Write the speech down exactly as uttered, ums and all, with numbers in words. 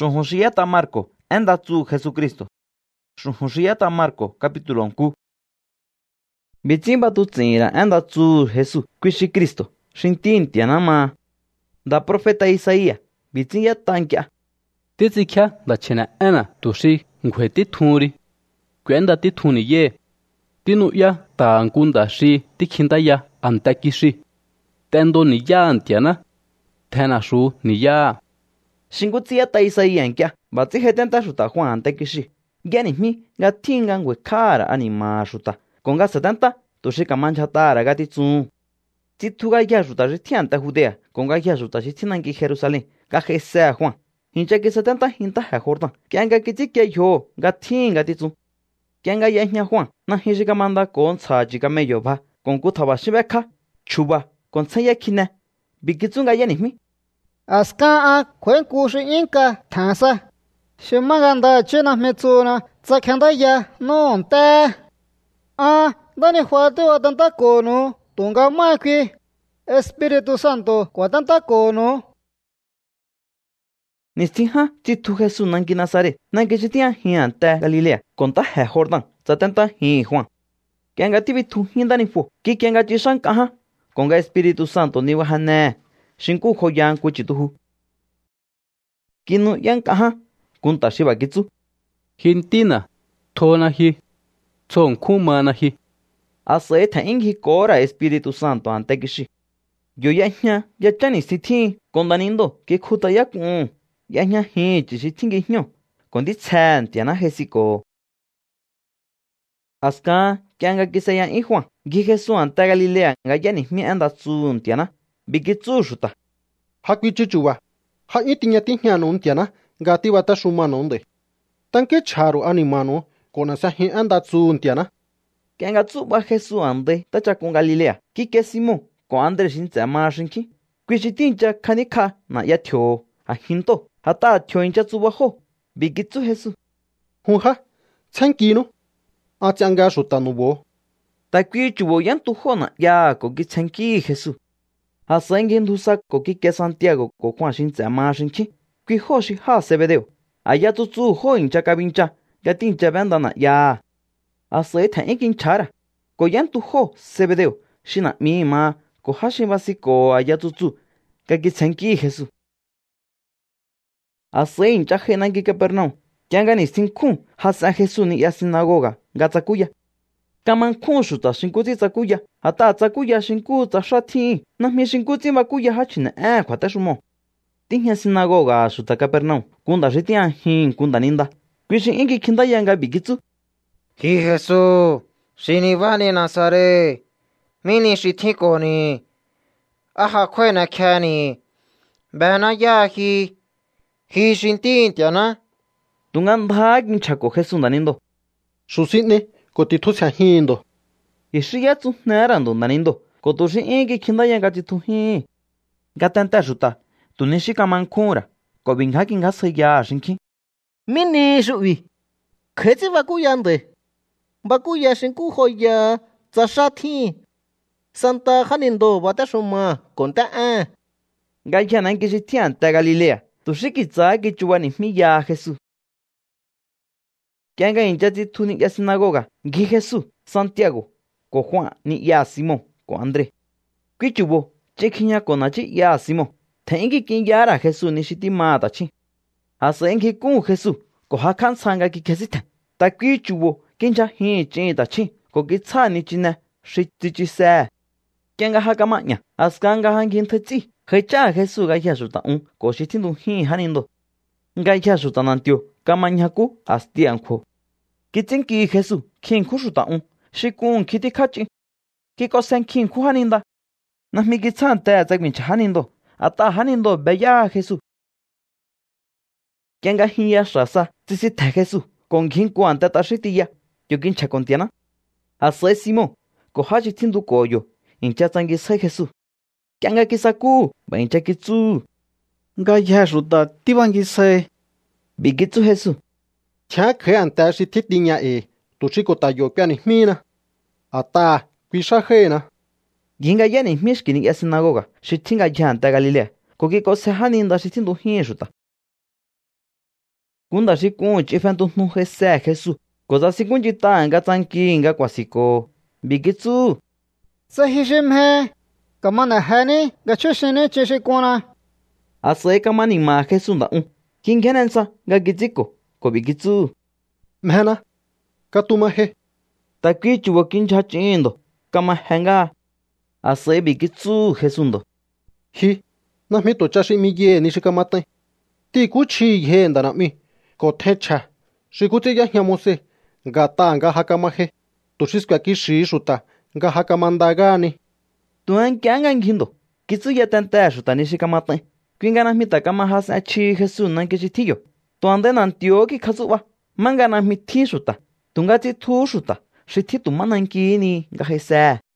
Shunhushiyata Marco, enda tsu Jesucristo. Shunhushiyata Marco, capítulo onku. Bitsimba tu tsira enda tsu Jesús, kuishi Cristo, shintin tianama. Da profeta Isaías, bitsinya tankya. Tizikya da chena ana tushi ngweti thuri. Kwenda ti thuni ye. Tinuya ta angunda shi tikhinda ya antakishi. Tendo ni ya antiana. Tena shu ni ya. Shingutsia ta Isaías nkya, batsi hetenta shuta Juan antakishi. Gani mi ga tinga ngwe kara anima shuta. Konga setenta tushi kamanchata gati tsu. Tituga ya shuta jitianta Judea, konga ya shuta jitinangi Jerusalén, ga jesea Juan. Hincha que setenta hinta ha Jordan. Kianga kitike yo ga tinga titsu. Kianga ya nya Juan, na hishika manda kon sa jika meyo ba, kon kutaba shibeka, chuba, kon tsaya kine. Bikitsunga yani mi. Aska a kwen kushi inka tansa. Shimaganda chena metsuna, tsakanda ya non te. Ah, dani huate wa tanta kono, tunga makwi. Espíritu Santo kwa tanta kono. Nistiha chitu Jesús nangi Nazaret, nangi chitia hianta Galilea, konta he Jordan, satenta hi Juan. Kianga tibi tu hindani fu, ki kianga chishan kaha, konga Espíritu Santo ni wahane, shinku khoyan kuchituhu. Kinu yang kaha, kunta shiba kitsu. Hintina, tona hi, chong kumana hi. Asa ta ingi kora Espíritu Santo ante kishi. Yo ya nya, ya chani siti, kondanindo, ki kuta ya kun. Ya nya hi chi tingi nyo, kondi tsan tiana Jesiko. Aska, kianga kisaya i Juan, gi Jesús anta Galilea, nga yani mi anda tsun tiana, bikitsu shuta. Hakwi chuchuwa, ha itinya tinyano untiana, gati wata shumano unde. Tanke charu animano, kona sa hi anda tsun tiana. Kianga tsuba Jesús ande, tacha con Galilea, ki ke Simón, ko andre shinza ma shinki. Kwishitincha kanika na ya tyo, a hinto. Hata tyo incha tsuba ho, bigitsu Jesús. Hunha, tsankino, a tsanga shuta nubo. Ta kwi chubo yan tu hona ya ko ki tsanki Jesús. Ha sengin dusa ko ki ke Santiago ko kwa shinza ma shinki. Kwi ho shi ha Zebedeo. Aya tu tsu ho incha kabincha, ya tincha bandana ya. A se ta inkin chara. Ko yan tu ho Zebedeo, shina mi ma, ko hashi basi ko aya tu tsu, ka ki tsanki Jesús. Asay incha henangi Capernaum, kianga ni sinkun, hasa Jesús ni ya sinagoga, gatsakuya. Kaman kun shuta shinkuti tsakuya, hata tsakuya shinku tsashati, nahmi shinkuti makuya hachina eh kwata shumo. Tinha sinagoga shuta Capernaum, kunda shitian hin kunda ninda. Kwishin ingi kinda yanga bigitsu. Hi Jesús, shinivani Nazaret, mini shitiko ni, aha kwena kyani, bana yahi, hi shintin tiana. Tungan dhagin chako Jesús nanindo. Susine, kotitu sa hindo. Ishiyatsu nerando nanindo, kotushi ingi kinda yanga tituhi. Gatanta shuta, tunishika mankura, kobinhakin gasaya shinki. Mini shui. Khetsi bakuyande. Bakuya shinku hoya, tsashati. Santa Hanindo batashuma, konta a. Gayanan kishitian ta Galilea. Tushikitsa que chubani mi ya Jesús. Kianga inchati tu ni ya sinagoga, gi Jesús, Santiago, ko Juan ni ya Simón, ko André. Kichubo, chekinya konachi ya Simón. Tengi kin yara Jesús ni shiti mata chi. Hasengi kun Jesús, ko hakan sanga ki kesita. Ta kichubo, kincha hin chin ta chi, ko kitsa ni china, shiti chi sa. Kianga hakamanya, askanga hangin tetsi. Hecha Jesús gaya shuta un ko shitindu hin hanindo. Gaya shuta nantio kamanyaku astianko. Kitsinki Jesús kin ku shuta un shikun kiti kachi. Kiko sen kin ku haninda. Nahmi kitsan ta zagmin hanindo. Ata hanindo beya Jesús. Kenga hin ya shasa tisi ta Jesús con kin ku anta ta shitiya. Yo kin chakontiana. Asa Simón ko haji tindu koyo. Incha tangi sa Jesús. Kianga kisaku, baincha kitsu. Gaya shuta tibangi se. Bigitsu Jesús. Cha khe anta shi titinya e, tuchiko tayo piani mina. Ata, kwisha hena. Ginga yani mishkini ya sinagoga, shitinga ya anta Galilea. Koki ko se haninda shitindu hin shuta. Kunda xí kun chi phen tu nu Jesse Jesús. Ko za si kun chi ta nga tsanki nga kwasiko. Bi kitsu. Sa hi shim he. Kama na hani ga chu shini chi shi kuna. Ase kama ni ma Jesús da un. Kin kenen sa nga kitsiko. Ko bi kitsu. Mhena. Ka tu ma he. Ta ki chubo kin cha chindo. Kama henga. Ase bi kitsu Jesús do. Hi. Na mi to cha shi mi ye ni shi kama tai. Ti ku chi he nda na mi. Ko the cha. Shi ku ti ya nya mo se. Nga ta nga hakama he. Tu shi skwa ki shi shuta. Nga hakamanda gani. Tuan kya nga ngindo. Kitsu ya tenta shuta ni shi kama tai. Kwinga na mi ta kama hasa chi Jesús nan ke chi tiyo. Tuan de nan tio ki katsu wa. Manga na mi ti shuta. Tunga ti tu shuta. Shi ti tu manan ki ni nga Jesse.